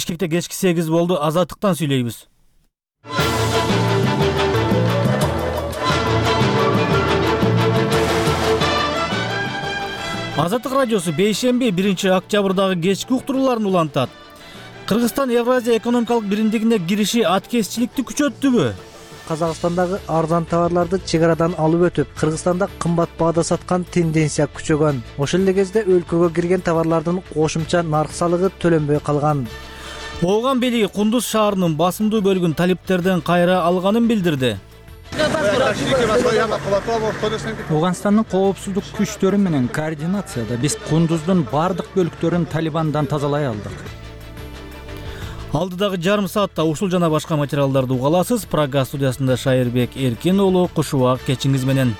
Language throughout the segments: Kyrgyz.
Бишкекте кечки 8 болду. Азаттыктан сүйлөйбүз. Азаттык радиосу бейшемби 1-октябрдагы кечки уктурууларын улантат. Кыргызстан Евразия экономикалык биримдигине кириши аткезчиликти күчөттүбү? Казакстандагы арзан товарларды чек арадан алып өтүп, Кыргызстанда кымбат баада саткан тенденция күчөгөн. Ошол эле кезде өлкөгө кирген товарлардын кошумча нарк салыгы төлөнбөй калган. Ооган бийлиги Кундуз шаарынын басымдуу бөлүгүн талиптерден кайра алганын билдирди. Ооганстандын коопсуздук күчтөрү менен координацияда биз Кундуздун бардык бөлүктөрүн Талибандан тазалай алдык. Алдыдагы жарым саатта ушул жана башка материалдарды уга аласыз. Прага студиясында Шайырбек Эркин уулу, кушубак кечиңиз менен.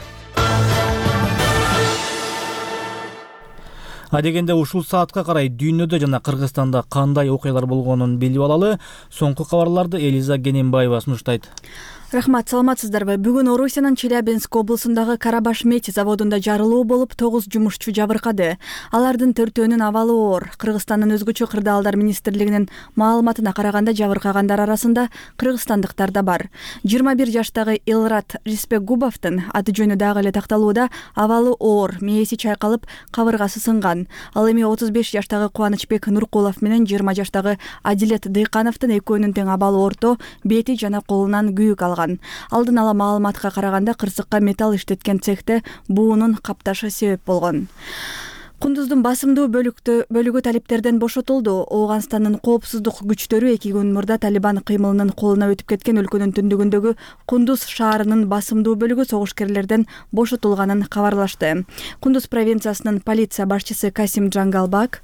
Адегенде ушул саатка карай дүйнөдө жана Кыргызстанда кандай окуялар болгонун билип алалы. Соңку кабарларды Элиза Генембаева сунуштайт. Рахмат, саламатсыздарбы? Бүгүн Орусиянын Челябинск облусундагы Карабаш медь заводунда жарылуу болуп, 9 жумушчу жабыркады. Алардын 4-өөнүн абалы оор. Кыргызстандын өзгөчө кырдаалдар министрлигинин маалыматына караганда жабыркагандар арасында кыргызстандыктар да бар. 21 жаштагы Элрат Рисбекгубовдун аты жөнү дагы эле такталууда. Абалы оор, мээси чайкалып, кабыргасы сынган. Ал эми 35 жаштагы Кубанычбек Нуркулов менен 20 жаштагы Адилет Дыйкановдун экөөнүн тең абалы орто, бети жана колунан күйүк алган. Алдын ала маалыматка караганда кырсыкка металл иштеткен цехте буунун капташы себеп болгон. Кундуздун басымдуу бөлүгү талиптерден бошотулду. Ооганстандын коопсуздук күчтөрү 2 күн мурда Талибан кыймылынын колуна өтүп кеткен өлкөнүн түндүгүндөгү Кундуз шаарынын басымдуу бөлүгү согушкерлерден бошотулганын кабарлашты. Кундуз провинциясынын полиция башчысы Касим Джангалбак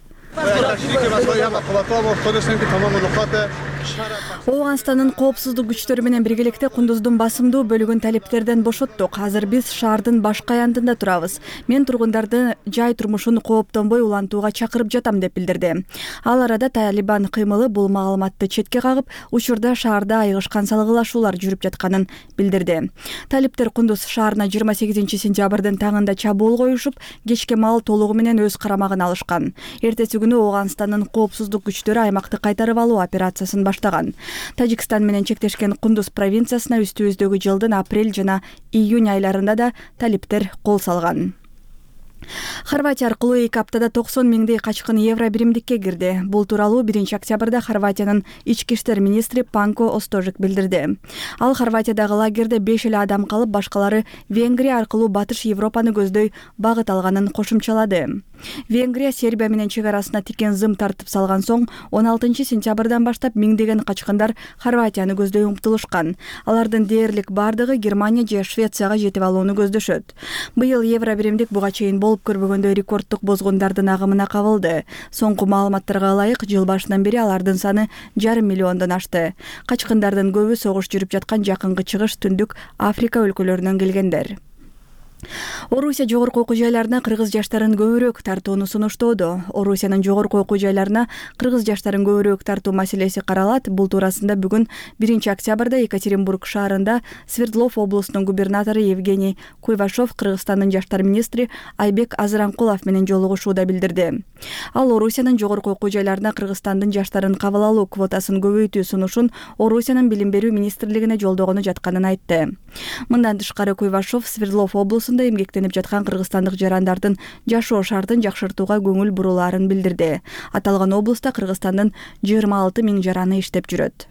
Ооганстандын коопсуздук күчтөрү менен биргеликте Кундуздун басымдуу бөлүгүн талиптерден бошоттук. Азыр биз шаардын башка аянтында турабыз. Мен тургундарды жай турмушун кооптонбой улантууга чакырып жатам деп билдирди. Ал арада Талибан кыймылы бул маалыматты четке кагып, учурда шаарда айыгышкан салгылашуулар жүрүп жатканын билдирди. Талиптер Кундуз шаарына 28 сентябрдын таңында чабуул коюшуп, кечке маал толугу менен өз карамагына алышкан. Эртеси күнү Ооганстандын коопсуздук күчтөрү аймакты кайтарып алуу операциясын баштаган. Тажикстан менен чектешкен Кундуз провинциясына үстүбүздөгү жылдын апрель жана июнь айларында да талиптер кол салган. Хорватия аркылуу 2 аптада 90 миңдей качкын евро биримдикке кирди. Бул тууралуу 1-октябрда Хорватиянын ички иштер министри Панко Остожик билдирди. Ал Хорватиядагы лагерде 5 эле адам калып, башкалары Венгрия аркылуу Батыш Европаны көздөй багыт алганын кошумчалады. Венгрия Сербия менен чек арасына тикен зым тартып салган соң 16 сентябрдан баштап миңдеген качкындар Хорватияны көздөй умтулушкан. Алардын дээрлик бардыгы Германия же Швецияга жетип алууну көздөшөт. Быйыл евро биримдик буга чейин болуп көрбөгөндөй рекордтук бозгундардын агымына кабылды. Соңку маалыматтарга ылайык, жыл башынан бери алардын саны 5,5 миллиондон ашты. Качкындардын көбү согуш жүрүп жаткан Жакынкы Чыгыш, Түндүк Африка өлкөлөрүнөн келгендер. Орусия жогорку окуу жайларына кыргыз жаштарын көбүрөөк тартууну сунуштоодо. Орусиянын жогорку окуу жайларына кыргыз жаштарын көбүрөөк тартуу маселеси каралат. Бул туурасында бүгүн 1-октябрда Екатеринбург шаарында Свердлов облусунун губернатору Евгений Куйвашов Кыргызстандын жаштар министри Айбек Азыранкулов менен жолугушууда билдирди. Ал Орусиянын жогорку окуу жайларына Кыргызстандын жаштарын кабыл алуу квотасын көбөйтүү сунушун Орусиянын билим берүү министрлигине жолдогону жатканын айтты. Мындан тышкары Куйвашов Свердлов облусунда эмгектенип жаткан кыргызстандык жарандардын жашоо шартын жакшыртууга көңүл бурулаарын билдирди. Аталган облуста Кыргызстандын 26 миң жараны иштеп жүрөт.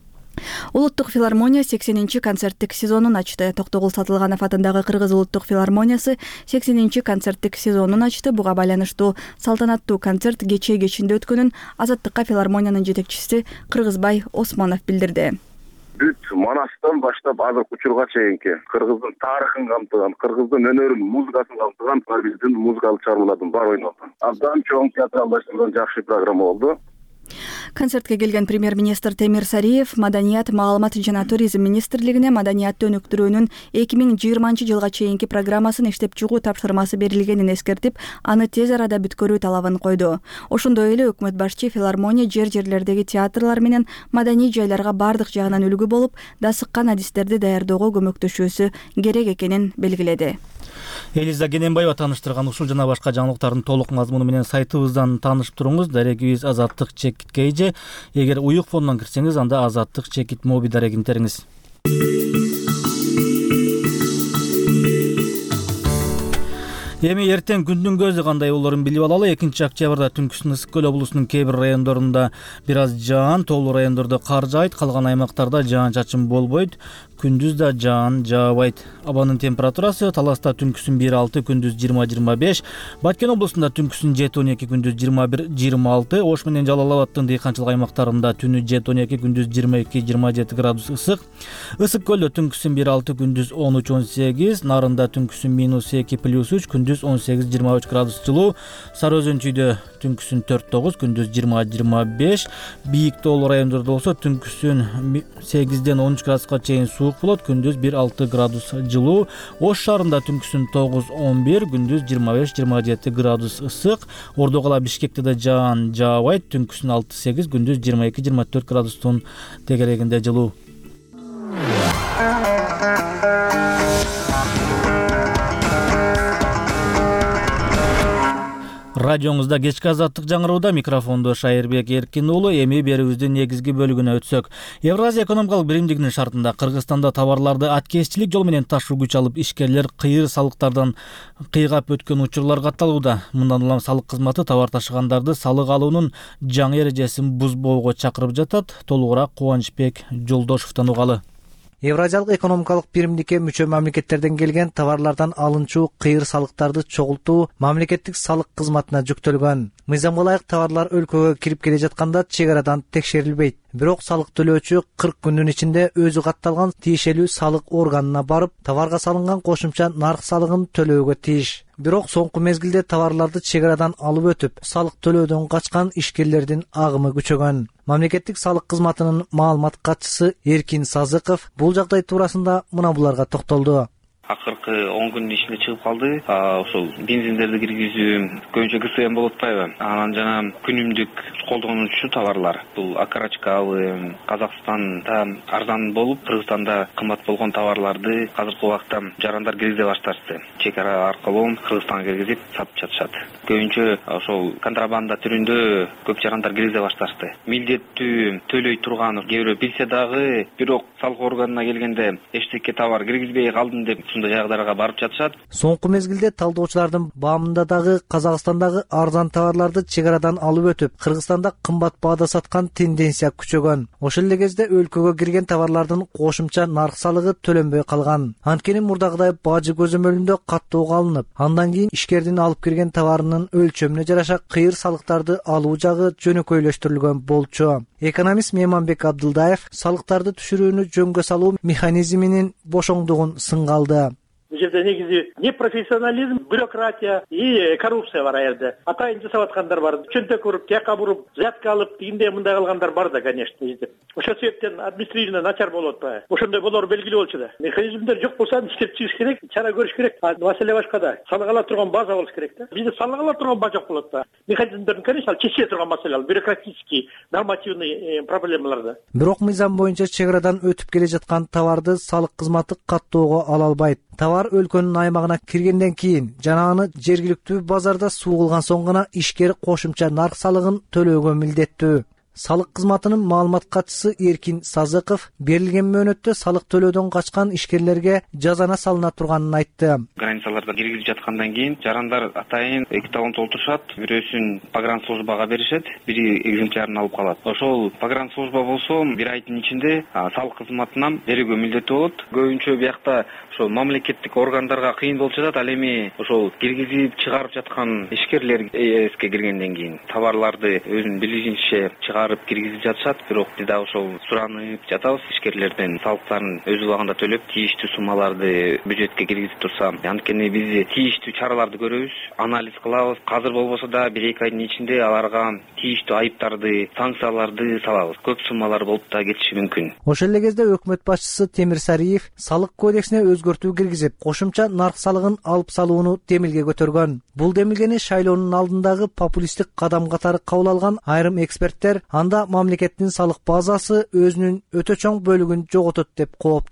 Улуттук филармония 80-чи концерттик сезонун ачты. Токтогул Сатылганов атындагы Кыргыз улуттук филармониясы 80-чи концерттик сезонун ачты. Буга байланыштуу салтанаттуу концерт кечээ кечинде өткөнүн Азаттыкка филармониянын жетекчиси Кыргызбай Осмонов билдирди. Бүт Манастан баштап азыркы учурга чейинки кыргыздын тарыхын камтыган, кыргыздын өнөрүн, музыкасын камтыган биздин музыкалык чыгармалардын баары ойнолду. Абдан чоң театралдаштырылган жакшы программа болду. Концертке келген премьер-министр Темир Сариев Маданият, маалымат жана туризм министрлигине маданиятты өнүктүрүүнүн 2020 жылга чейинки программасын иштеп чыгуу тапшырмасы берилгенин эскертип, аны тез арада бүткөрүү талабын койду. Ошондой эле өкмөт башчы филармония жер-жерлердеги театрлар менен маданий жайларга бардык жагынан үлгү болуп, дасыккан адистерди даярдоого көмөктөшүүсү керек экенин белгиледи. Элиза Кененбаева тааныштырган ушул жана башка жаңылыктардын толук мазмуну менен сайтыбыздан таанышып туруңуз. Дарегибиз Азаттык Чекит KG. Эгер уюк фондон кирсеңиз, анда Азаттык Чекит моби дарегин териңиз. Эми эртең күндүн көзү кандай болорун билип алалы. 2-октябрда Түнкүсүн Ысык көл облусунун кээ бир райондорунда бир аз жаан, тоолуу райондордо кар жаайт, калган аймактарда жаан-чачын болбойт. Күндүз да жаан жаабайт. Абанын температурасы Таласта түнкүсүн 1-6, күндүз 20-25, Баткен облусунда түнкүсүн 7-12, күндүз 21-26, Ош менен Жалал Абаддын дыйканчылык аймактарында түнү 7-12, күндүз 22-27 градус ысык. Ысык көлдө түнкүсүн 1-6, күндүз 13-18, Нарында түнкүсүн -2, +3, күндүз 18-23 градус жылуу. Сары Өзөн-Чүйдө түнкүсүн 4-9, күндүз 20-25, бийик тоолуу райондордо болсо түнкүсүн 8-13 градуска чейин суук болот, күндүз 1-6 градус жылуу. Ош шаарында түнкүсүн 9-11, күндүз 25-27 градус ысык. Ордо кала Бишкекте да жаан жаабайт, түнкүсүн 6-8, күндүз 22-24 градустун тегерегинде жылуу. Радионузда кечки азаттык жаңырууда, микрофондо Шайырбек Эркин уулу. Эми берүүбүздүн негизги бөлүгүнө өтсөк. Евразия экономикалык биримдигинин шартында Кыргызстанда товарларды аткезчилик жол менен ташуу күч алып, ишкерлер кыйыр салыктардан кыйгап өткөн учурлар катталууда. Мындан улам салык кызматы товар ташыгандарды салык алуунун жаңы эрежесин бузбоого чакырып жатат. Толугураак Кубанычбек Жолдошовдон угалы. Евразиялык экономикалык биримдикке мүчө мамлекеттерден келген товарлардан алынчу кыйыр салыктарды чогултуу мамлекеттик салык кызматына жүктөлгөн. Мыйзамга ылайык товарлар өлкөгө кирип келе жатканда чек арадан текшерилбейт. Бирок салык төлөөчү 40 күндүн ичинде өзү катталган тиешелүү салык органына барып, товарга салынган кошумча нарк салыгын төлөөгө тийиш. Бирок соңку мезгилде товарларды чек арадан алып өтүп, салык төлөөдөн качкан ишкерлердин агымы күчөгөн. Мамлекеттик салык кызматынын маалымат катчысы Эркин Сазыков бул жагдай туурасында мына буларга токтолду. Акыркы 10 күндүн ичинде чыгып калды. Ошол бензиндерди киргизүү көбүнчө ГСМ болуп атпайбы? Анан жана күнүмдүк колдонуучу товарлар. Бул окорочкалуу, Казакстанда арзан болуп, Кыргызстанда кымбат болгон товарларды азыркы убакта жарандар киргизе башташты. Чек ара аркылуу Кыргызстанга киргизип сатып жатышат. Көбүнчө ошол контрабанда түрүндө көп жарандар киргизе башташты. Милдеттүү төлөй турган кээ бирөө билсе дагы, бирок салык органына келгенде эчтеке товар киргизбей калдым деп жагдайга барып жатышат. Соңку мезгилде талдоочулардын баамында дагы Казакстандагы арзан товарларды чек арадан алып өтүп, Кыргызстанда кымбат баада саткан тенденция күчөгөн. Ошол эле кезде өлкөгө кирген товарлардын кошумча нарк салыгы төлөнбөй калган. Анткени мурдагыдай бажы көзөмөлүндө каттоого алынып, андан кийин ишкердин алып кирген товарынын өлчөмүнө жараша кыйыр салыктарды алуу жагы жөнөкөйлөштүрүлгөн болчу. Экономист Мейманбек Абдылдаев салыктарды түшүрүүнү жөнгө салуу механизминин бошоңдугун сынга алды. Бул жерде негизи непрофессионализм, бюрократия и коррупция бар аерде. Атайын жасап аткандар бар. Чөнтөк уруп, тияка буруп, взятка алып, тигиндей мындай кылгандар бар да, конечно. Ошол себептен административный начар болуп атпайбы? Ошондой болор белгилүү болчу да. Механизмдер жок болсо иштеп чыгыш керек, чара көрүш керек. Маселе башкада. Салык ала турган база болуш керек да. Бизде салык ала турган база жок болот да. Механизмдердин, конечно, чече турган маселе, бюрократический, нормативный проблемалар. Бирок мыйзам боюнча чек арадан өтүп келе жаткан товарды салык кызматы каттоого ала албайт. Товар өлкөнүн аймагына киргенден кийин жана аны жергиликтүү базарда сугулган соң гана ишкер кошумча нарк салыгын төлөөгө милдеттүү. Салык кызматынын маалымат катчысы Эркин Сазыков берилген мөөнөттө салык төлөөдөн качкан ишкерлерге жазана салына турганын айтты. Границаларда киргизип жаткандан кийин жарандар атайын 2 талон толтурушат, бирөөсүн погранслужбага беришет, бири экземплярын алып калат. Ошол погранслужба болсо 1 айдын ичинде салык кызматынан берүүгө милдеттүү болот. Көбүнчө биякта ошол мамлекеттик органдарга кыйын болуп жатат. Ал эми ошол киргизип чыгарып жаткан ишкерлер ЭСке киргенден кийин товарларды өзүнүн билишинче чыгарып киргизип жатышат. Бирок биз да ошол суранып жатабыз ишкерлерден салыктарын өз убагында төлөп, тийиштүү суммаларды бюджетке киргизип турса. Анткени биз тийиштүү чараларды көрөбүз, анализ кылабыз. Азыр болбосо да 1-2 айдын ичинде аларга тийиштүү айыптарды, санкцияларды салабыз. Көп суммалар болуп да кетиши мүмкүн. Ошол эле кезде өкмөт башчысы Темир Сариев салык кодексине өзгөртүү киргизип, кошумча нарк салыгын алып салууну демилге көтөргөн. Бул демилгени шайлоонун алдындагы популисттик кадам катары кабыл алган айрым эксперттер анда мамлекеттин салык базасы өзүнүн өтө чоң бөлүгүн жоготот деп кооптонот.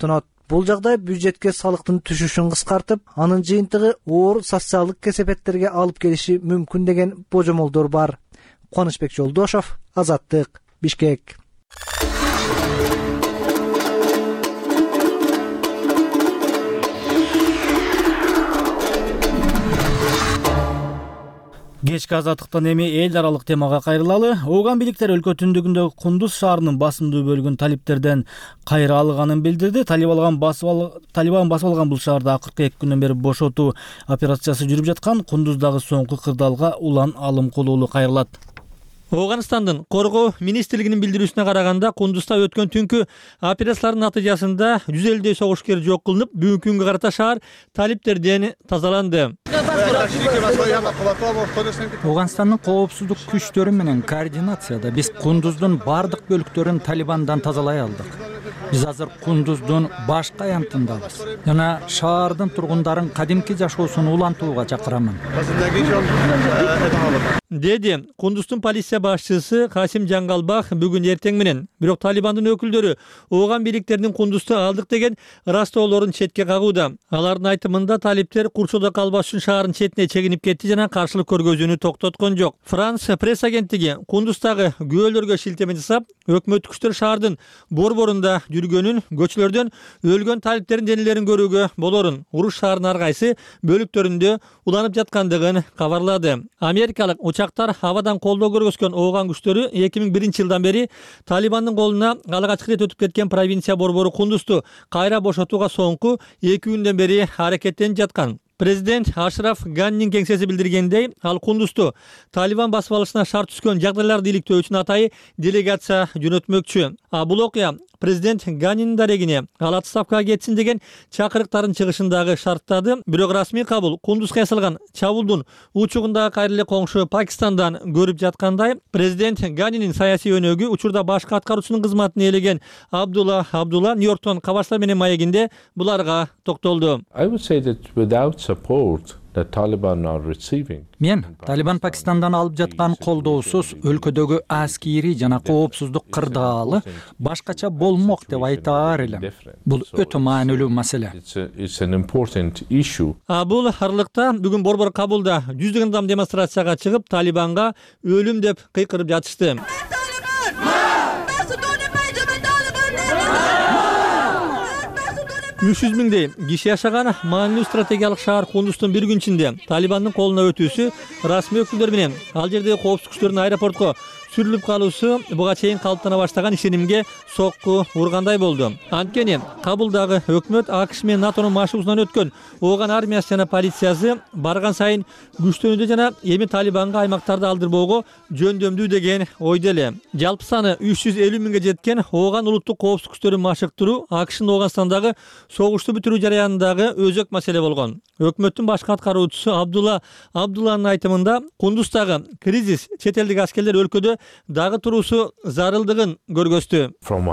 Бул жагдай бюджетке салыктын түшүшүн кыскартып, анын жыйынтыгы оор социалдык кесепеттерге алып келиши мүмкүн деген божомолдор бар. Кубанычбек Жолдошов, Азаттык, Бишкек. Кечки азаттыктан эми эл аралык темага кайрылалы. Ооган бийликтер өлкө түндүгүндөгү Кундуз шаарынын басымдуу бөлүгүн талиптерден кайра алганын билдирди. Талибан басып алган бул шаарда акыркы 2 күндөн бери бошотуу операциясы жүрүп жаткан. Кундуздагы соңку кырдаалга улан алым кылуулу кайрылат. Оогандын коргоо министрлигинин билдирүүсүнө караганда, Кундузда өткөн түнкү операциялардын натыйжасында 150 согушкер жок кылынып, бүгүнкү күнгө карата шаар талиптерден тазаланды. Оогандын коопсуздук күчтөрү менен координацияда биз Кундуздун бардык бөлүктөрүн Талибандан тазалай алдык. Биз азыр Кундуздун башка аянтындабыз. Жана шаардын тургундарын кадимки жашоосун улантууга чакырамын. Деди Кундуздун полиция башчысы Касим Жаңгалбах бүгүн эртең менен. Бирок Талибандын өкүлдөрү ооган бийликтердин Кундузду алдык деген ырастоолорун четке кагууда. Алардын айтымында талиптер курчоодо калбаш үчүн шаардын четине чегинип кетти жана каршылык көргөзүүнү токтоткон жок. Франс пресс агенттиги Кундуздагы күбөлөргө шилтеме жасап, өкмөттүк күчтөр шаардын борборунда жүргөнүн, көчөлөрдөн өлгөн талиптердин денелерин көрүүгө болорун, уруш шаарынын ар кайсы бөлүктөрүндө уланып жаткандыгын кабарлады. Америкалык учактар абадан колдоо көргөзгөн ооган күчтөрү 2001 жылдан бери Талибандын колуна алгачкы рет өтүп кеткен провинция борбору Кундузду кайра бошотууга соңку 2 күндөн бери аракеттенип жаткан. Президент Ашраф Ганнин кеңсеси билдиргендей, ал Кундузду Талибан басып алышына шарт түскөн жагдайларды иликтөө үчүн атайы делегация жөнөтмөкчү. Бул окуя президент Ганнин дарегине ал отставкага кетсин деген чакырыктардын чыгышындагы шарттады. Бирок расмий кабыл Кундузга ясалган чабуулдун учугундагы кайра эле коңшу Пакистандан көрүп жаткандай, президент Ганнинин саясий өнөгү учурда башкы аткаруучунун кызматын ээлеген Абдулла Нью-Йорктон Кабаштар менен маегинде буларга токтолду. Мен Талибан Пакистандан алып жаткан колдоосуз өлкөдөгү аскери жана коопсуздук кырдаалы башкача болмок деп айтаар элем. Бул өтө маанилүү маселе. Бул арлыкта бүгүн борбор кабулда жүздөгөн адам демонстрацияга чыгып, Талибанга өлүм деп кыйкырып жатышты. 300 миңдей киши жашаган маанилүү стратегиялык шаар Кундуздун бир күн ичинде Талибандын колуна өтүүсү расмий өкүлдөр менен ал жердеги коопсуздук күчтөрдүн аэропортко сүрүлүп калуусу буга чейин калыптана баштаган ишенимге сокку ургандай болду. Анткени Кабулдагы өкмөт АКШ менен НАТОнун машыгуусунан өткөн ооган армиясы жана полициясы барган сайын күчтөнүүдө жана эми Талибанга аймактарды алдырбоого жөндөмдүү деген ойдо эле. Жалпы саны 350 миңге жеткен ооган улуттук коопсуздук күчтөрүн машыктыруу АКШнын Оогандстандагы согушту бүтүрүү жараяндагы өзөк маселе болгон. Өкмөттүн башкы аткаруучусу Абдулланын айтымында Кундуздагы кризис чет элдик аскерлер өлкөдө дагы туруусу зарылдыгын көргөздү.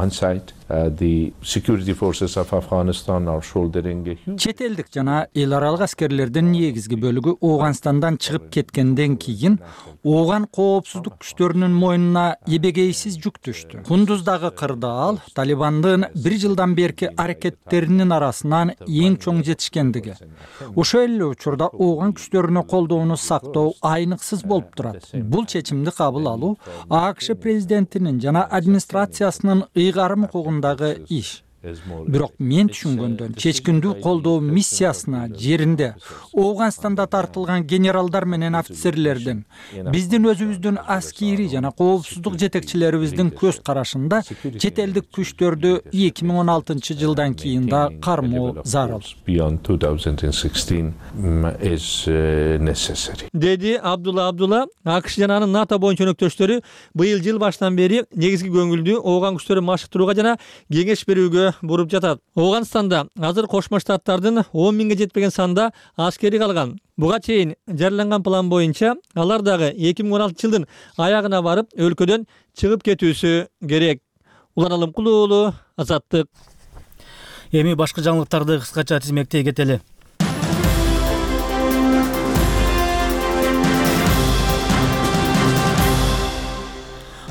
Чет элдик жана эл аралык аскерлердин негизги бөлүгү Оогандстандан чыгып кеткенден кийин ооган коопсуздук күчтөрүнүн мойнуна эбегейсиз жүк түштү. Кундуздагы кырдаал Талибандын 1 жылдан берки аракеттеринин арасынан эң чоң жетишкендиги. Ошол эле учурда ооган күчтөрүнө колдоону сактоо айныксыз болуп турат. Бул чечимди кабыл алуу АКШ президентинин жана администрациясынын ыйгарым укугундагы иш. Бирок мен түшүнгөндөн чечкиндүү колдоо миссиясына жеринде Оогандстанда тартылган генералдар менен офицерлердин биздин өзүбүздүн аскери жана коопсуздук жетекчилерибиздин көз карашында чет элдик күчтөрдү 2016 жылдан кийин да кармоо зарыл. Деди Абдулла АКШ жана анын НАТО боюнча өнөктөштөрү быйыл жыл башынан бери негизги көңүлдүү ооган күчтөрүн машыктырууга жана кеңеш берүүгө буруп жатат. Оогандстанда азыр Кошмо Штаттардын 10 миңге жетпеген санда аскери калган. Буга чейин жарыяланган план боюнча алар дагы 2016 жылдын аягына барып өлкөдөн чыгып кетүүсү керек. Улан Алымкулуулу, Азаттык. Эми башкы жаңылыктарды кыскача тизмектей кетели.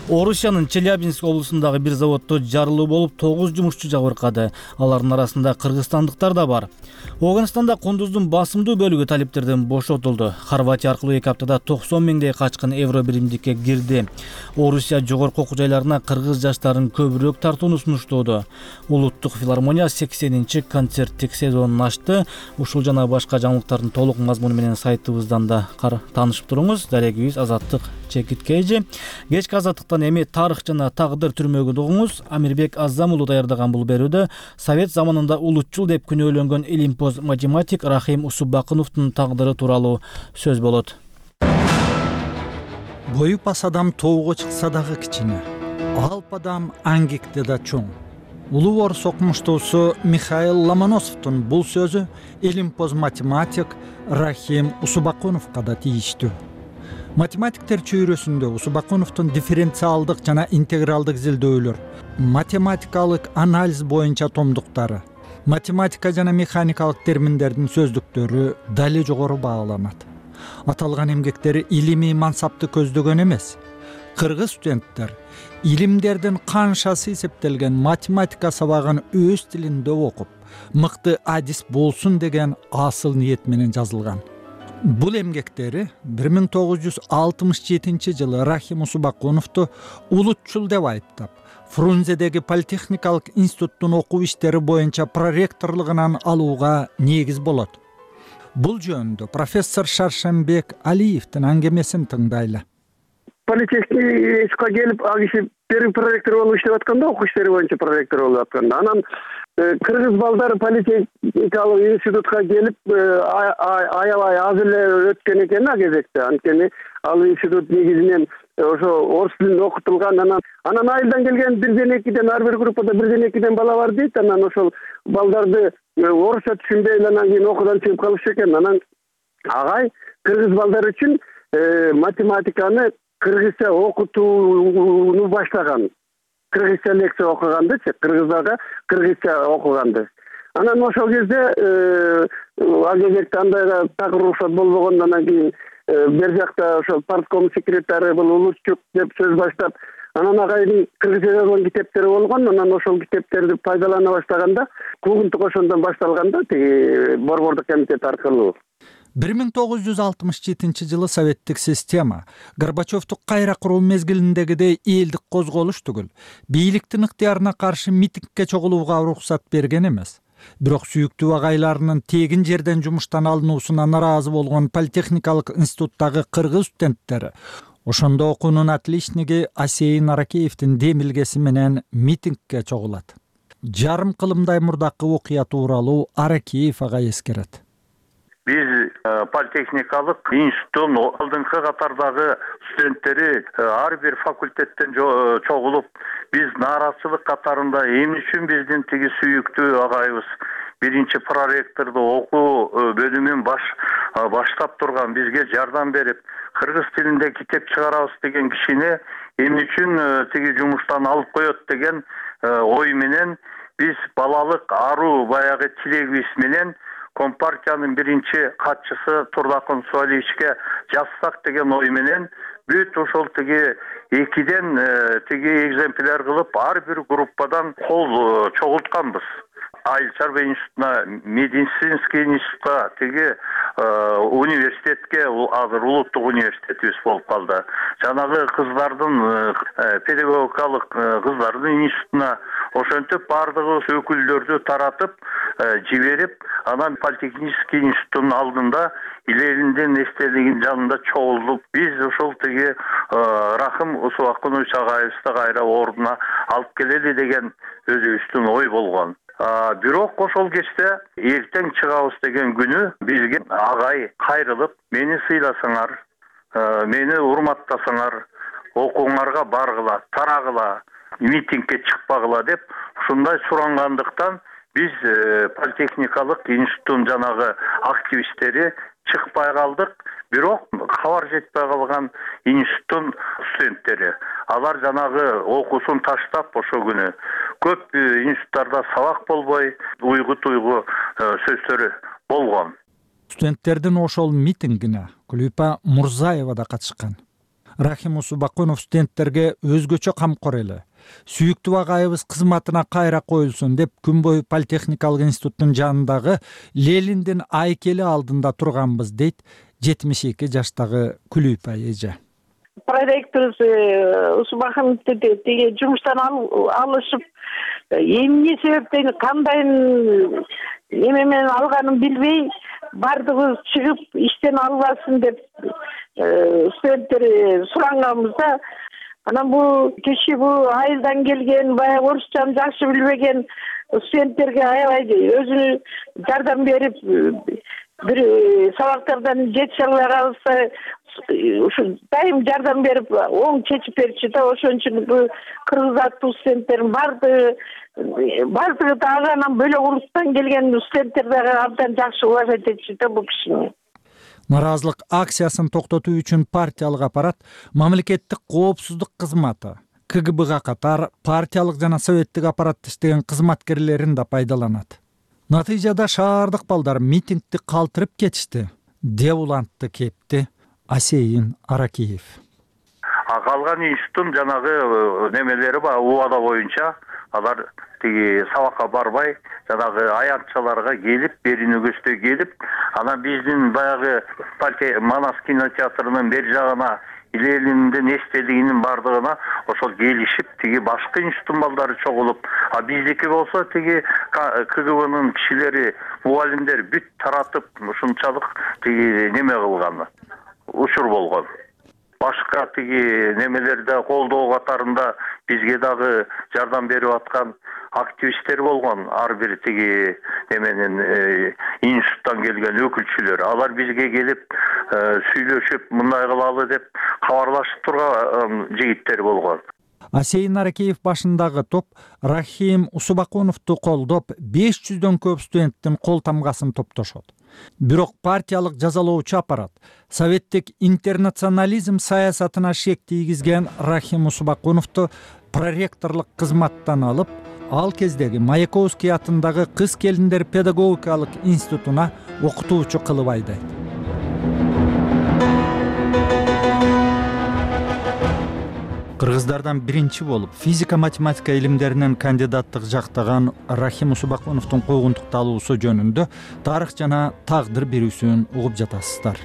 Орусиянын Челябинск облусундагы бир заводдо жарылуу болуп 9 жумушчу жабыркады. Алардын арасында кыргызстандыктар да бар. Оганстанда кундуздун басымдуу бөлүгү талиптерден бошотулду. Хорватия аркылуу 2 аптада 90 миңдей качкын евро биримдикке кирди. Орусия жогорку окуу жайларына кыргыз жаштарын көбүрөөк тартууну сунуштоодо. Улуттук филармония 80-чи концерттик сезонун ачты. Ушул жана башка жаңылыктардын толук мазмуну менен сайтыбыздан да таанышып туруңуз. Дарегибиз Азаттык Чекиткейжи. Кечки Азаттыктан эми тарых жана тагдыр түрмөгүн угуңуз. Амирбек Азам уулу даярдаган бул берүүдө Совет заманында улутчул деп күнөөлөнгөн илимпоз математик Рахим Усубакыновдун тагдыры тууралуу сөз болот. Бою пас адам тоого чыкса дагы кичине, алп адам аңгекте да чоң. Улуу орус окумуштуусу Михаил Ломоносовдун бул сөзү илимпоз математик Рахим Усубакыновго да тийиштүү. Математиктер чөйрөсүндө Усубакыновдун дифференциалдык жана интегралдык изилдөөлөр, математикалык анализ боюнча томдуктары, математика жана механикалык терминдердин сөздүктөрү дале жогору бааланат. Аталган эмгектери илимий мансапты көздөгөн эмес. Кыргыз студенттер илимдердин канчасы эсептелген математика сабагын өз тилинде окуп, мыкты адис болсун деген асыл ниет менен жазылган. Бул эмгектери 1967 жылы Рахим Усубакыновду улутчул деп айыптап, Фрунзедеги политехникалык институттун окуу иштери боюнча проректорлугунан алууга негиз болот. Бул жөнүндө профессор Шаршембек Алиевдин аңгемесин тыңдайлы. Политехникага келип, ал киши первый проректор болуп иштеп атканда, окуу иштери боюнча проректор болуп атканда, анан кыргыз балдары политехникалык институтка келип, аябай аз эле өткөн экен а кезекте. Анткени ал институт негизинен ошо орус тилинде окутулган, анан айылдан келген 1-2ден ар бир группада 1-2ден бала бар дейт. Анан ошол балдарды орусча түшүнбөй анан кийин окуудан чыгып калышы экен. Анан агай кыргыз балдар үчүн математиканы кыргызча окутууну баштаган. Кыргызча лекция окугандычы, кыргыздарга кыргызча окуганды. Анан ошол кезде ал кезекте андайга так уруксат болбогон, анан кийин бер жакта ошол партком секретары бул улутчук деп сөз баштап, анан агайдын кыргызча жазган китептери болгон. Анан ошол китептерди пайдалана баштаганда, куугунтук ошондон башталганда, тиги борбордук комитет аркылуу. 1967 жылы советтик система Горбачевду кайра куруу мезгилиндегидей элдик козголуш түгүл, бийликтин ыктыярына каршы митингге чогулууга уруксат берген эмес. Бирок сүйүктүү агайларынын тегин жерден жумуштан алынуусуна наразы болгон политехникалык институттагы кыргыз студенттери ошондо окуунун отличниги Асейин Аракеевдин демилгеси менен митингге чогулат. Жарым кылымдай мурдакы окуя тууралуу Аракеев агай эскерет. Биз политехникалык институттун алдыңкы катардагы студенттери ар бир факультеттен чогулуп, биз нааразычылык катарында эмне үчүн биздин тиги сүйүктүү агайыбыз биринчи проректорду окуу бөлүмүн баштап турган, бизге жардам берип, кыргыз тилинде китеп чыгарабыз деген кишини эмне үчүн тиги жумуштан алып коет деген ой менен биз балалык аруу баягы тилегибиз менен Компартиянын биринчи катчысы Турдакын Суалиевичке жазсак деген ой менен бүт ошол тиги 2ден тиги экземпляр кылып ар бир группадан кол чогултканбыз. Айыл чарба институтуна, медицинский институтка, тиги университетке, азыр улуттук университетибиз болуп калды. Жанагы кыздардын педагогикалык кыздардын институтуна ошентип бардыгыбыз өкүлдөрдү таратып жиберип, анан политехнический институттун алдында илеринден эстелигин жанында чогулуп, биз ошол тиги Рахим Усубакынович агайыбызды кайра ордуна алып келели деген өзүбүздүн ой болгон. Бирок ошол кечте эртең чыгабыз деген күнү бизге агай кайрылып, мени сыйласаңар, мени урматтасаңар, окууңарга баргыла, тарагыла, митингге чыкпагыла деп ушундай сурангандыктан биз политехникалык институттун жанагы активисттери чыкпай калдык. Бирок кабар жетпей калган институттун студенттери, алар жанагы окуусун таштап ошо күнү көп институттарда сабак болбой, уйгу сөздөрү болгон. Студенттердин ошол митингине Күлүпа Мурзаева да катышкан. Рахим Усубакунов студенттерге өзгөчө камкор эле. Сүйүктүү агайыбыз кызматына кайра коюлсун деп күн бою Политехникалык институттун жанындагы Лениндин айкели алдында турганбыз дейт 72 жаштагы Күлүйпай эже. Проректор Усубакунов теге жумуштан алышып, эмне себептен кандай эме менен алганын билбей, бардыгыбыз чыгып иштен албасын деп студенттер суранганбызда, анан бул киши бул айылдан келген, баягы орусчаны жакшы билбеген студенттерге аябай өзүнү жардам берип, бир сабактардан жетише албай калса, ушу дайым жардам берип, оң чечип берчү да. Ошон үчүн бул кыргыз аттуу студенттердин бардыгы дагы анан бөлөк улуттан келген студенттер дагы абдан жакшы уважать этчү да бул кишини. Наразылык акциясын токтотуу үчүн партиялык аппарат мамлекеттик коопсуздук кызматы КГБга катар партиялык жана советтик аппаратта иштеген кызматкерлерин да пайдаланат. Натыйжада шаардык балдар митингди калтырып кетишти деп улантты кепти Асейин Аракеев. Калган институттун жанагы немелери бар, убада боюнча алар тиги сабакка барбай, жанагы аянтчаларга келип, берини көздөй келип, анан биздин баягы Манас кинотеатрынын бер жагына Лениндин эстелигинин бардыгына ошол келишип, тиги башка институттун балдары чогулуп, а биздики болсо тиги КГБнын кишилери, мугалимдер бүт таратып, ушунчалык тиги неме кылган, учур болгон. Башка тиги немелерде колдоо катарында бизге дагы жардам берип аткан активисттер болгон, ар бир тиги неменин институттан келген өкүлчүлөр. Алар бизге келип сүйлөшүп, мындай кылалы деп кабарлашып турган жигиттер болгон. Асейин Аракеев башындагы топ Рахим Усубакуновду колдоп 500дөн көп студенттин кол тамгасын топтошот. Бирок партиялык жазалоочу аппарат советтик интернационализм саясатына шек тийгизген Рахим Усубакуновду проректорлук кызматтан алып, ал кездеги Маяковский атындагы кыз келиндер педагогикалык институтуна окутуучу кылып айдайт. Кыргыздардан биринчи болуп физика-математика илимдеринен кандидаттык жактаган Рахим Усубакуновдун койгунтукталуусу жөнүндө тарых жана тагдыр берүүсүн угуп жатасыздар.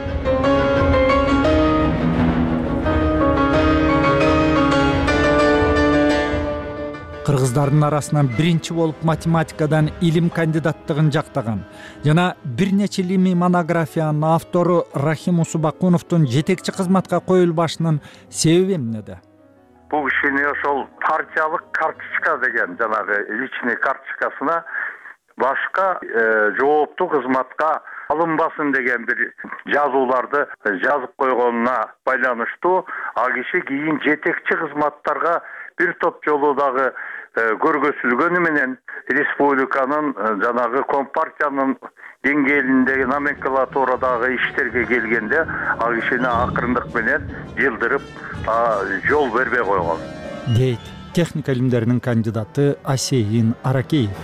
Кыргыздардын арасынан биринчи болуп математикадан илим кандидаттыгын жактаган жана бир нече илимий монографиянын автору Рахим Усубакуновдун жетекчи кызматка коюлбашынын себеби эмнеде? Бул кишини ошол партиялык карточка деген жанагы личный карточкасына башка жооптуу кызматка алынбасын деген бир жазууларды жазып койгонуна байланыштуу, ал киши кийин жетекчи кызматтарга бир топ жолу дагы көргөзүлгөнү менен республиканын жанагы компартиянын деңгээлиндеги номенклатурадагы иштерге келгенде ал кишини акырындык менен жылдырып жол бербей койгон, дейт техника илимдеринин кандидаты Асейин Аракеев.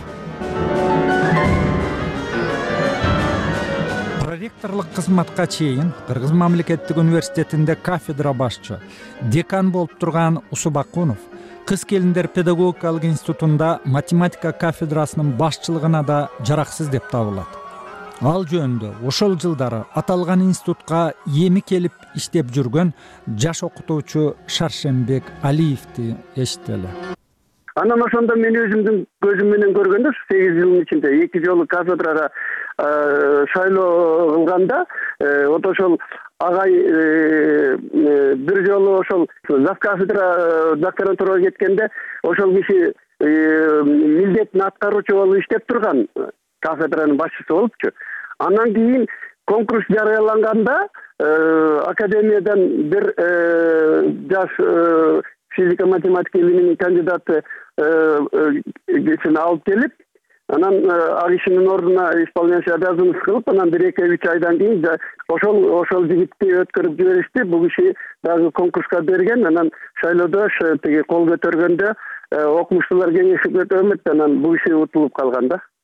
Проректорлук кызматка чейин Кыргыз мамлекеттик университетинде кафедра башчы, декан болуп турган Усубакунов кыз келиндер педагогикалык институтунда математика кафедрасынын башчылыгына да жараксыз деп табылат. Ал жөнүндө ошол жылдары аталган институтка эми келип иштеп жүргөн жаш окутуучу Шаршенбек Алиевди эшители. Анан ошондо мен өзүмдүн көзүм менен көргөндө 8 жылдын ичинде 2 жолу кафедрага шайлоо кылганда, ошол агай бир жолу ошол зав кафедра докторантурага кеткенде ошол киши милдетин аткаруучу болуп иштеп турган, кафедранын башчысы болупчу. Андан кийин конкурс жарыяланганда академиядан бир жаш физика математика илиминин кандидаты кишини алып келип, анан ал кишинин ордуна исполняющий обязанность кылып, анан 1-2 айдан кийин ошол жигитти өткөрүп жиберишти. Бул киши дагы конкурска берген, анан шайлоодо тиги кол көтөргөндө окумуштуулар кеңеши көтөрмөт, анан бул киши утулуп калган да.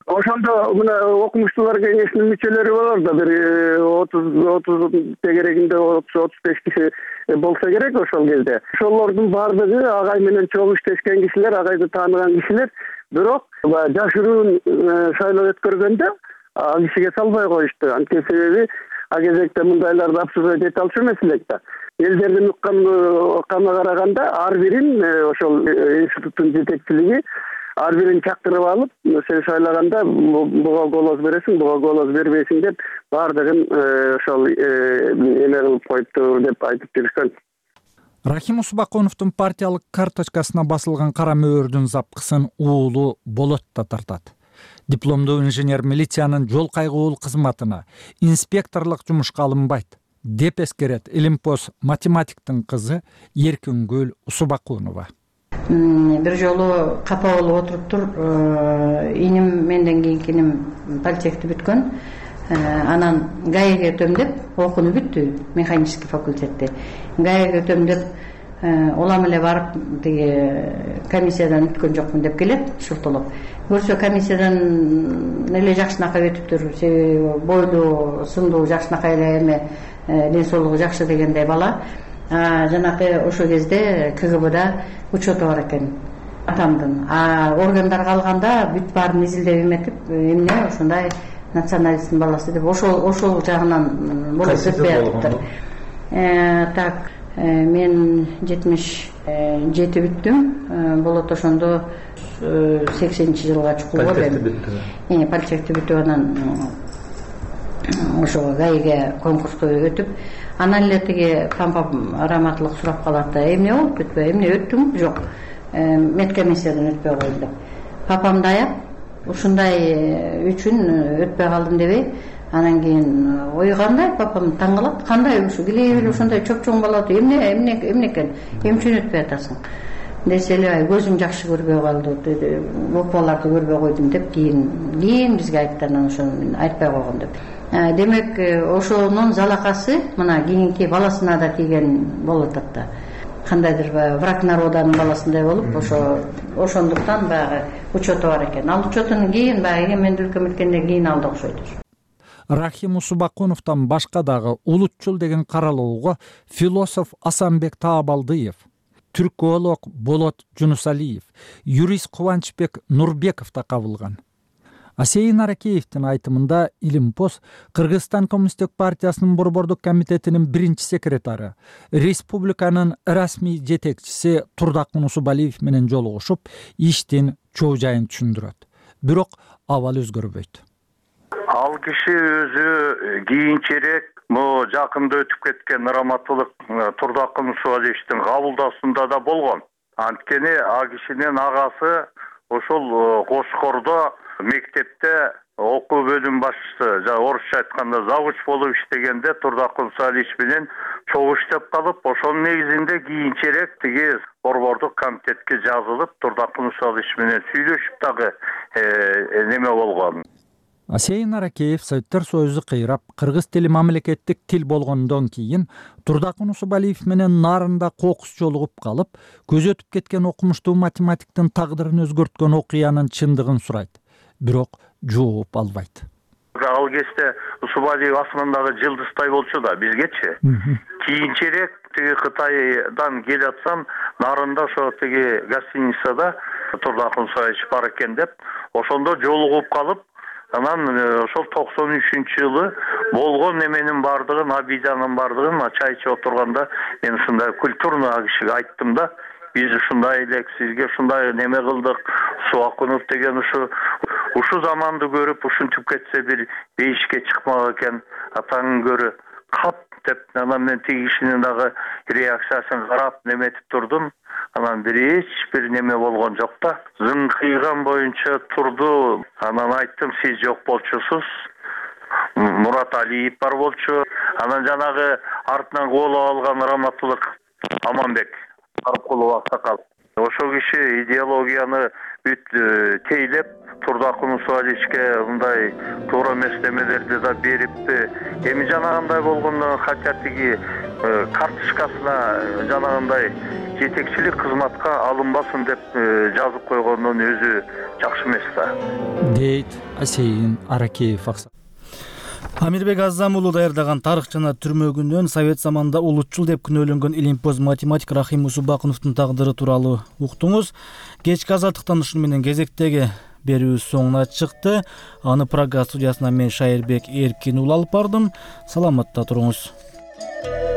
Ошондо мына окумуштуулар кеңешинин мүчөлөрү болор да, бир 30 тегерегинде 30-35 киши болсо керек ошол кезде. Ошолордун баардыгы агай менен чоң иштешкен кишилер, агайды тааныган кишилер, бирок жашыруун шайлоо өткөргөндө ал кишиге салбай коюшту. Анткени себеби ал кезекте мындайларды обсуждать эте алчу эмес элек да. Элдердин укканына караганда ар бирин ошол институттун жетекчилиги ар бирин чакырып алып, сен шайлаганда буга голос бересиң, буга голос бербейсиң деп баардыгын ошол эме кылып коюптур деп айтып жүрүшкөн. Рахим Усубакуновдун партиялык карточкасына басылган кара мөөрдүн запкысын уулу Болот да тартат. Дипломдуу инженер милициянын жол кайгуул кызматына инспекторлук жумушка алынбайт деп эскерет Илимпоз математиктин кызы Эркингүл Усубакунова. Бир жолу капа болуп отуруптур, иним менден кийинки иним политехти бүткөн, анан ГАИге өтөм деп окууну бүттү, механический факультетте. ГАИге өтөм деп улам эле барып тиги комиссиядан өткөн жокмун деп келет, шуртулуп. Көрсө комиссиядан эле жакшынакай өтүптүр, себеби бойлуу, сындуу, жакшынакай эле эме ден соолугу жакшы дегендей бала. Жанакы ошол кезде КГБда учету бар экен атамдын. Органдарга алганда бүт баарын изилдеп эметип, эмне ошондой националисттин баласы деп ошол жагынан болуп өтпөй атыптыр. Так, мен 77 бүттүм. Болот ошондо 80-жылга чукулган. Политехти бүтүп анан ошо ГАИге конкурско өтүп, анан эле тиги пампам раматтылык сурап калат да, эмне болуп өтпөй, эмне өттүң? Жок, медкомиссиядан өтпөй койдум деп. Папамды аяп, ушундай үчүн өтпөй калдым дебей, анан кийин ойгандай папам таң калат, кандай ушу килеби ошондой чоң бала эмне экен, эмне өтпөй атасың? Десе эле көзүм жакшы көрбөй калды, букваларды көрбөй койдум деп кийин бизге айтты, анан ошону мен айтпай койгом деп. Демек ошонун залакасы мына кийинки баласына да тийген болот атта. Кандайдыр враг народанын баласындай болуп, ошондуктан баягы учету бар экен. Ал учетун кийин баягы эгемендүүлүккө өткөндөн кийин алды окшойт. Рахим Усубакуновдон башка дагы улутчул деген каралоого философ Асанбек Таабалдыев, түрколог Болот Жунусалиев, юрист Кубанычбек Нурбеков да кабылган. Асейин Аракеевдин айтымында Илимпоз Кыргызстан Коммунисттик партиясынын борбордук комитетинин биринчи секретары, республиканын расмий жетекчиси Турдакун Усубалиев менен жолугушуп, иштин чоо жайын түшүндүрөт. Бирок абал өзгөрбөйт. Ал киши өзү кийинчерээк жакында өтүп кеткен раматтылык Турдакун Усубалиевдин кабылдасында да болгон. Анткени ал кишинин агасы ошол Кошкордо мектепте окуу бөлүм башчысы, орусча айтканда завуч болуп иштегенде Турдакун Усубалиев менен чогуу иштеп калып, ошонун негизинде кийинчерээк тиги борбордук комитетке жазылып, Турдакун Усубалиев менен сүйлөшүп дагы неме болгон. Асейин Аракеев Советтер Союзу кыйрап, кыргыз тили мамлекеттик тил болгондон кийин Турдакун Усубалиев менен нарында кокус жолугуп калып, көз өтүп кеткен окумуштуу математиктин тагдырын өзгөрткөн окуянын чындыгын сурайт. Бирок жооп албайт. Ал кезде Усубалиев асмандагы жылдыздай болчу да бизгечи. Кийинчерээк тиги Кытайдан келатсам, нарында ошо тиги гостиницада Турдакун Усубалиев бар экен деп, ошондо жолугуп калып, анан ошол 93-жылы болгон эменин бардыгын, обиданын бардыгын чай ичип отурганда мен ушундай культурный кишиге айттым да, биз ушундай элек сизге ушундай неме кылдык, Усубакунов деген ушу заманды көрүп ушинтип кетсе бир бейишке чыкмак экен, атаңын көрү кап деп, анан мен тиги кишинин дагы реакциясын карап неметип турдум. Анан эч бир неме болгон жок да. Зыңкыйган боюнча турду. Анан айттым, сиз жок болчусуз. Мурат Алиев бар болчу. Анан жанагы артынан кол алган раматтылык Аманбек Аркулов аксакал. ошол киши идеологияны бүт тейлеп турдак мусаличке мындай туура эмес немелерди да берипти. Эми жанагындай болгондо хотя тиги карточкасына жанагындай жетекчилик кызматка алынбасын деп жазып койгондун өзү жакшы эмес да, дейт Асейин Аракеев. Амирбек Азам уулу даярдаган тарых жана түрмө күнүнөн совет заманында улутчул деп күнөөлөнгөн илимпоз математик Рахим Усубакуновдун тагдыры тууралуу уктуңуз. Кечки азаттыктан ушуну менен кезектеги берүүбүз соңуна чыкты. Аны Прага студиясынан мен Шайырбек Эркин уулу алып бардым. Саламатта туруңуз.